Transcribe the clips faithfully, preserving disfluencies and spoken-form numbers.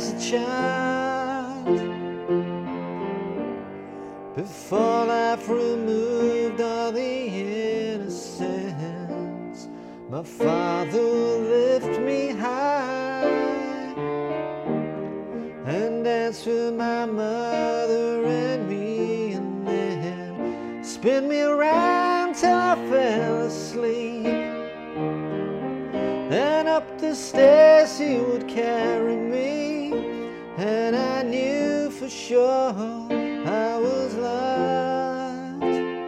was a child, before life removed all the innocence. My father lifted me high and danced with my mother and me, and then spin me around till I fell asleep. And up the stairs he would carry me, and I knew for sure I was loved.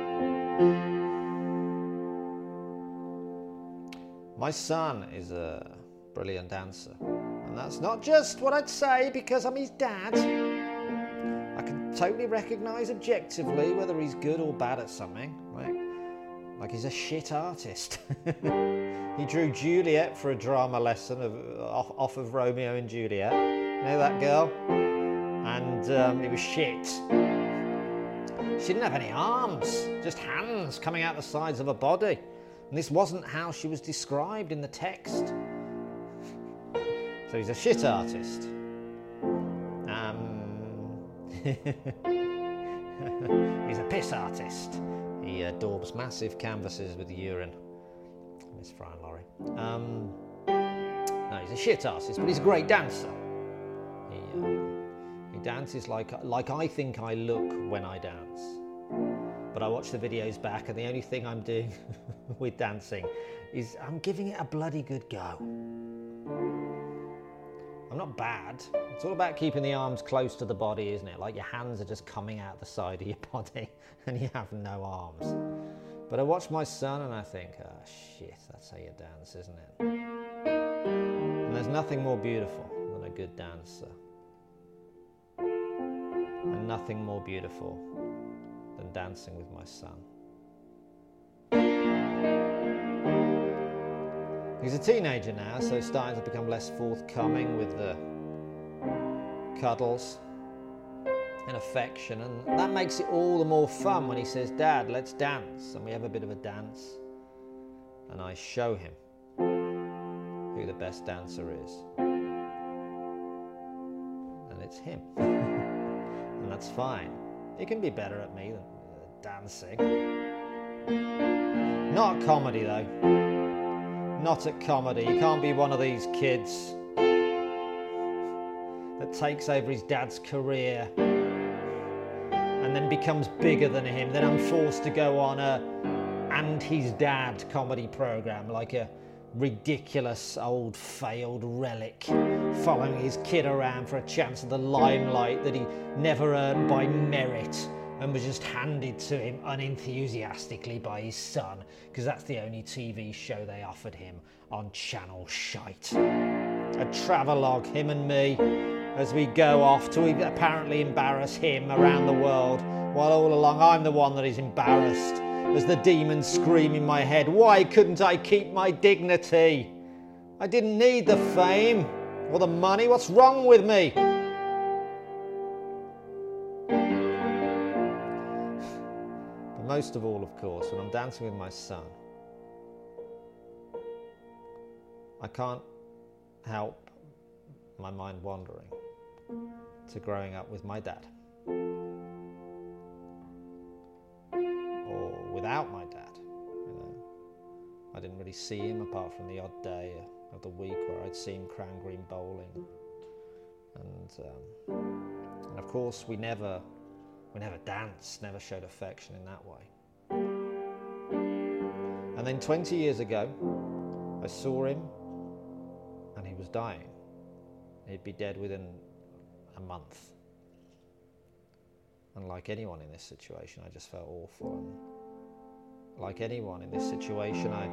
My son is a brilliant dancer, and that's not just what I'd say because I'm his dad. I can totally recognise objectively whether he's good or bad at something, like, like he's a shit artist. He drew Juliet for a drama lesson of, off, off of Romeo and Juliet. You know that girl? And um, it was shit. She didn't have any arms, just hands coming out the sides of her body. And this wasn't how she was described in the text. So he's a shit artist. Um, he's a piss artist. He uh, daubs massive canvases with urine. Miss Fry and Laurie. Um, no, he's a shit artist, but he's a great dancer. He, uh, he dances like, like I think I look when I dance. But I watch the videos back, and the only thing I'm doing with dancing is I'm giving it a bloody good go. I'm not bad. It's all about keeping the arms close to the body, isn't it? Like your hands are just coming out the side of your body and you have no arms. But I watch my son and I think, oh shit, that's how you dance, isn't it? And there's nothing more beautiful than a good dancer. And nothing more beautiful than dancing with my son. He's a teenager now, so he's starting to become less forthcoming with the cuddles and affection, and that makes it all the more fun when he says, "Dad, let's dance," and we have a bit of a dance, and I show him who the best dancer is, and it's him. And that's fine. He can be better at me than uh, dancing. Not at comedy though. Not at comedy. You can't be one of these kids that takes over his dad's career and then becomes bigger than him. Then I'm forced to go on a and his dad comedy program, like a ridiculous old failed relic, following his kid around for a chance at the limelight that he never earned by merit and was just handed to him unenthusiastically by his son, because that's the only T V show they offered him on Channel Shite. A travelogue, him and me, as we go off to apparently embarrass him around the world, while all along I'm the one that is embarrassed, as the demons scream in my head, why couldn't I keep my dignity? I didn't need the fame or the money, what's wrong with me? But most of all, of course, when I'm dancing with my son, I can't help my mind wandering to growing up with my dad. Or without my dad, you know. I didn't really see him apart from the odd day of the week where I'd see him Cran Green bowling. And, um, and of course we never, we never danced, never showed affection in that way. And then twenty years ago, I saw him and he was dying. He'd be dead within a month. And like anyone in this situation, I just felt awful. And like anyone in this situation, I...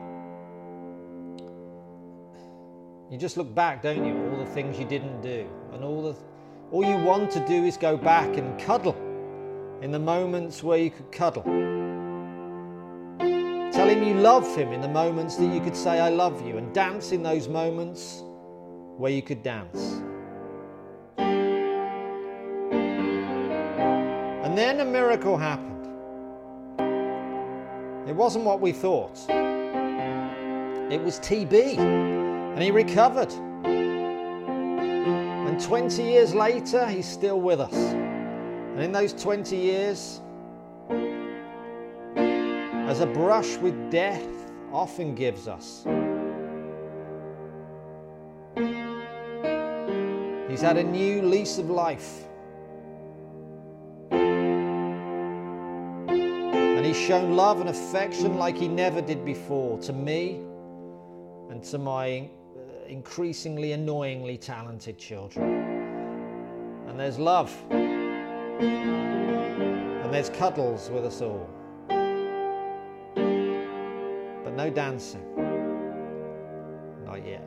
You just look back, don't you? All the things you didn't do. And all the... All you want to do is go back and cuddle. In the moments where you could cuddle. Tell him you love him in the moments that you could say, I love you. And dance in those moments where you could dance. And then a miracle happened. It wasn't what we thought. It was T B. And he recovered. And And twenty years later, he's still with us. And in those twenty years, as a brush with death often gives us, he's had a new lease of life. And he's shown love and affection like he never did before, to me and to my increasingly annoyingly talented children. And there's love. And there's cuddles with us all. But no dancing. Not yet.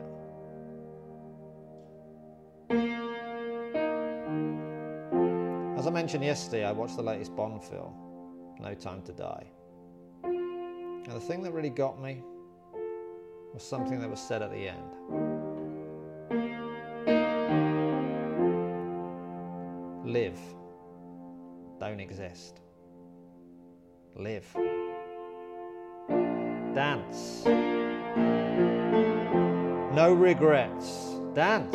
As I mentioned yesterday, I watched the latest Bond film, No Time to Die. And the thing that really got me was something that was said at the end. Live. Don't exist. Live. Dance. No regrets. Dance.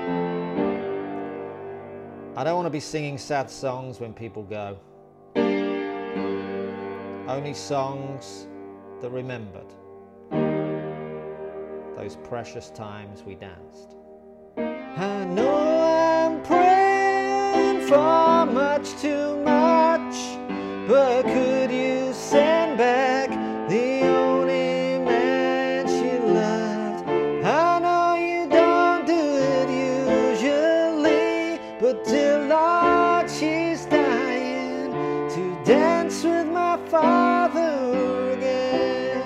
I don't want to be singing sad songs when people go. Only songs that remembered those precious times we danced. I know I'm praying for much too much, but could you send back the only man she loved? I know you don't do it usually, but till Lord she's dying to dance with my father again.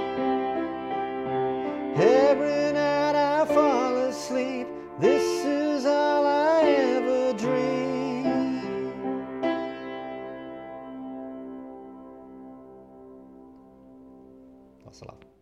Every night I fall asleep, this is all I ever dream. That's a lot.